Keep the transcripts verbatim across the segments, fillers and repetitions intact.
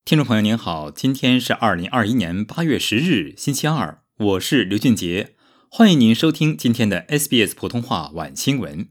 听众朋友您好，今天是二零二一年八月十日星期二，我是刘俊杰，欢迎您收听今天的 S B S 普通话晚新闻。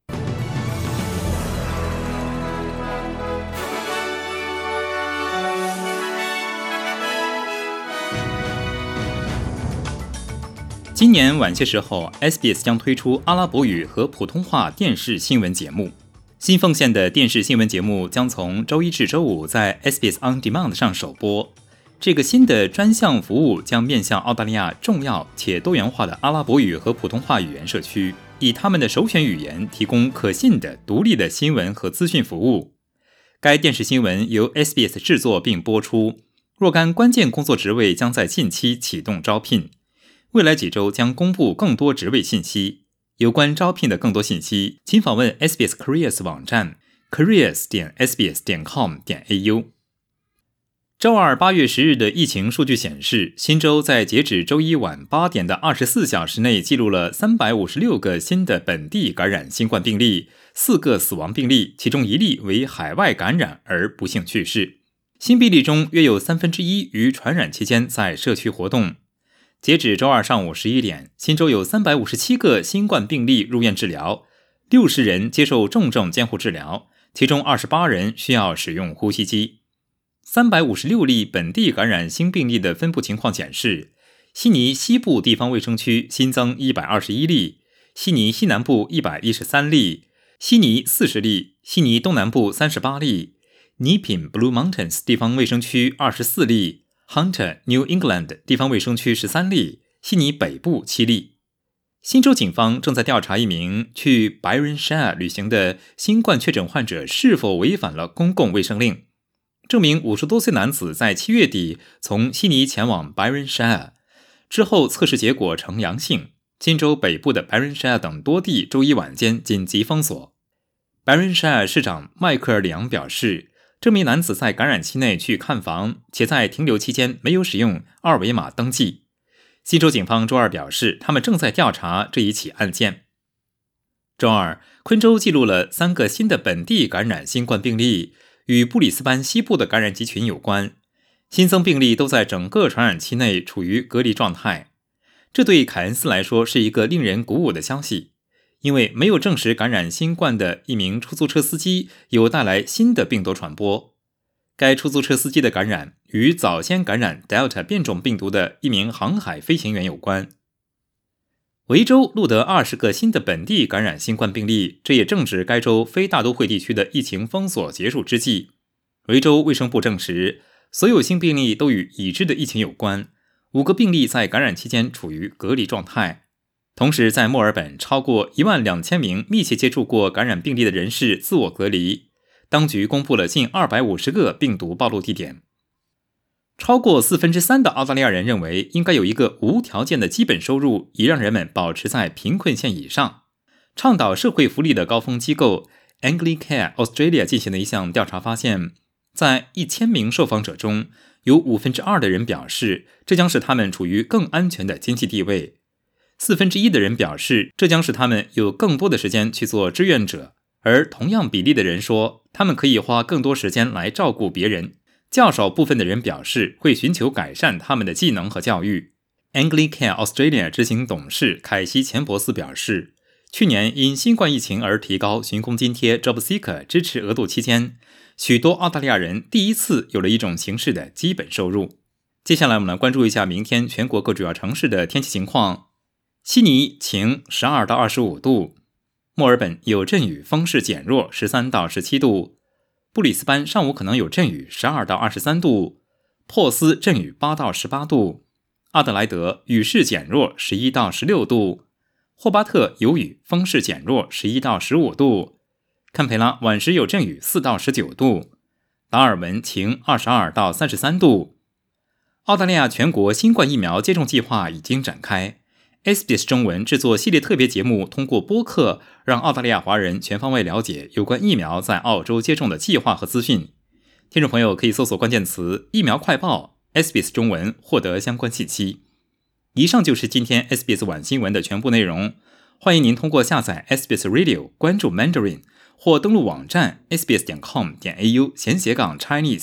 今年晚些时候 S B S 将推出阿拉伯语和普通话电视新闻节目。新奉献的电视新闻节目将从周一至周五在 S B S On Demand 上首播。这个新的专项服务将面向澳大利亚重要且多元化的阿拉伯语和普通话语言社区，以他们的首选语言提供可信的、独立的新闻和资讯服务。该电视新闻由 S B S 制作并播出，若干关键工作职位将在近期启动招聘。未来几周将公布更多职位信息。有关招聘的更多信息，请访问 S B S Careers 网站 careers 点 s b s 点 com 点 a u。周二八月十日的疫情数据显示，新州在截止周一晚八点的二十四小时内记录了三百五十六个新的本地感染新冠病例，四个死亡病例，其中一例为海外感染而不幸去世。新病例中约有三分之一于传染期间在社区活动。截止周二上午十一点，新州有三百五十七个新冠病例入院治疗，六十人接受重症监护治疗，其中二十八人需要使用呼吸机。三百五十六例本地感染新病例的分布情况显示，悉尼西部地方卫生区新增一百二十一例，悉尼西南部一百一十三例，悉尼四十例，悉尼东南部三十八例，尼品 Blue Mountains 地方卫生区二十四例，Hunter New England 地方卫生区十三例，悉尼北部七例。新州警方正在调查一名去 Byron Shire 旅行的新冠确诊患者是否违反了公共卫生令。这名五十多岁男子在七月底从悉尼前往 Byron Shire 之后测试结果呈阳性，新州北部的 Byron Shire 等多地周一晚间紧急封锁。Byron Shire 市长迈克尔·里昂表示，这名男子在感染期内去看房，且在停留期间没有使用二维码登记。新州警方周二表示，他们正在调查这一起案件。周二，昆州记录了三个新的本地感染新冠病例，与布里斯班西部的感染集群有关。新增病例都在整个传染期内处于隔离状态。这对凯恩斯来说是一个令人鼓舞的消息，因为没有证实感染新冠的一名出租车司机有带来新的病毒传播。该出租车司机的感染与早先感染 Delta 变种病毒的一名航海飞行员有关。维州录得二十个新的本地感染新冠病例，这也正值该州非大都会地区的疫情封锁结束之际。维州卫生部证实，所有新病例都与已知的疫情有关，五个病例在感染期间处于隔离状态。同时，在墨尔本，超过一万两千名密切接触过感染病例的人士自我隔离。当局公布了近二百五十个病毒暴露地点。超过四分之三的澳大利亚人认为应该有一个无条件的基本收入，以让人们保持在贫困线以上。倡导社会福利的高峰机构 Anglicare Australia 进行的一项调查发现，在一千名受访者中，有五分之二的人表示这将使他们处于更安全的经济地位。四分之一的人表示这将使他们有更多的时间去做志愿者，而同样比例的人说他们可以花更多时间来照顾别人。较少部分的人表示会寻求改善他们的技能和教育。 Anglicare Australia 执行董事凯西·钱伯斯表示，去年因新冠疫情而提高寻工津贴 JobSeeker 支持额度期间，许多澳大利亚人第一次有了一种形式的基本收入。接下来我们来关注一下明天全国各主要城市的天气情况。悉尼晴，十二到二十五度；墨尔本有阵雨，风势减弱，十三到十七度；布里斯班上午可能有阵雨，十二到二十三度；珀斯阵雨，八到十八度；阿德莱德雨势减弱，十一到十六度；霍巴特有雨，风势减弱，十一到十五度；堪培拉晚时有阵雨，四到十九度；达尔文晴，二十二到三十三度。澳大利亚全国新冠疫苗接种计划已经展开。S B S 中文制作系列特别节目，通过播客让澳大利亚华人全方位了解有关疫苗在澳洲接种的计划和资讯。听众朋友可以搜索关键词疫苗快报 S B S 中文获得相关信息。以上就是今天 S B S 晚新闻的全部内容，欢迎您通过下载 S B S Radio 关注 Mandarin 或登录网站 s b s 点 com 点 a u 闲斜杠 Chinese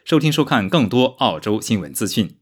收听收看更多澳洲新闻资讯。